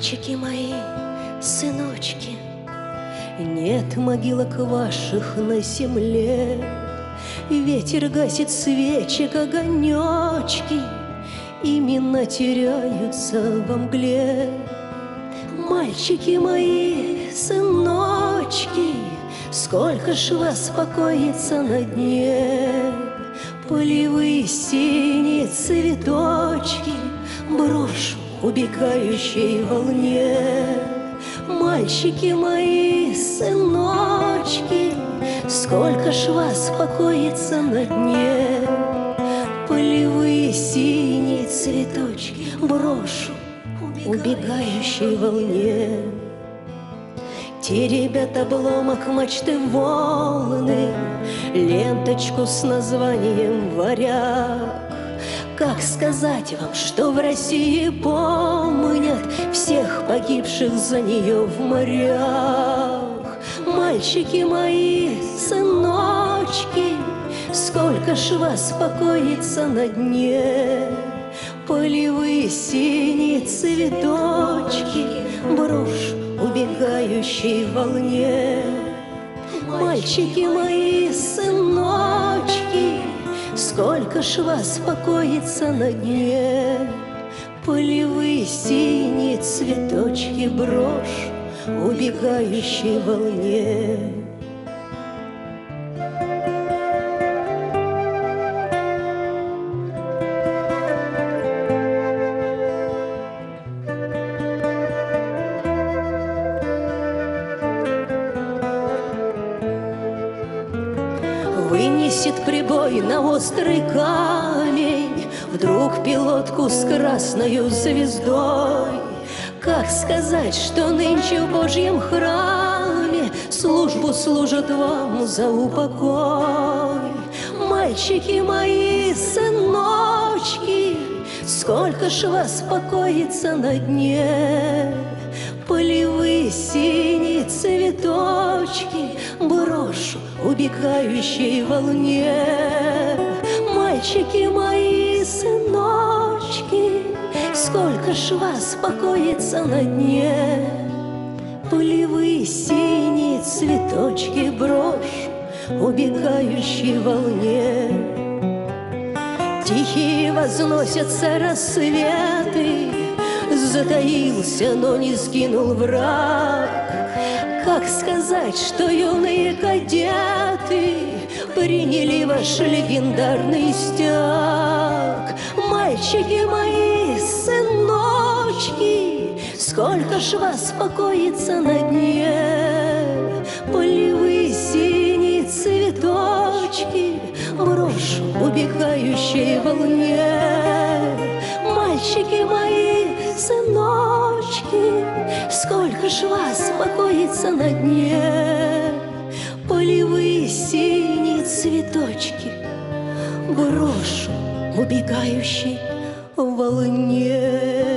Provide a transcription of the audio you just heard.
Мальчики мои, сыночки, нет могилок ваших на земле. Ветер гасит свечек огонечки, имена теряются во мгле. Мальчики мои, сыночки, сколько ж вас покоится на дне. Полевые синие цветочки брошу убегающей волне. Мальчики мои, сыночки, сколько ж вас покоится на дне. Полевые синие цветочки брошу убегающей волне. Теребят обломок мачты волны, ленточку с названием «Варяг». Как сказать вам, что в России помнят всех погибших за нее в морях? Мальчики мои, сыночки, сколько ж вас покоится на дне. Полевые синие цветочки брошь убегающей волне. Мальчики мои, сыночки, сколько ж вас покоится на дне. Полевые синие цветочки брошь убегающей волне. Вынесет прибой на острый камень вдруг пилотку с красною звездой. Как сказать, что нынче в Божьем храме службу служат вам за упокой? Мальчики мои, сыночки, сколько ж вас покоится на дне. Полевые синие цветочки брошу убегающей волне. Мальчики мои, сыночки, сколько ж вас покоится на дне. Полевые синие цветочки брошь убегающей волне. Тихие возносятся рассветы, затаился, но не сгинул враг. Как сказать, что юные кадеты приняли ваш легендарный стяг? Мальчики мои, сыночки, сколько ж вас покоится на дне. Полевые синие цветочки брошу убегающей волне. Мальчики мои, сыночки, сколько ж вас покоится на дне. Полевые синие цветочки брошу убегающей волне.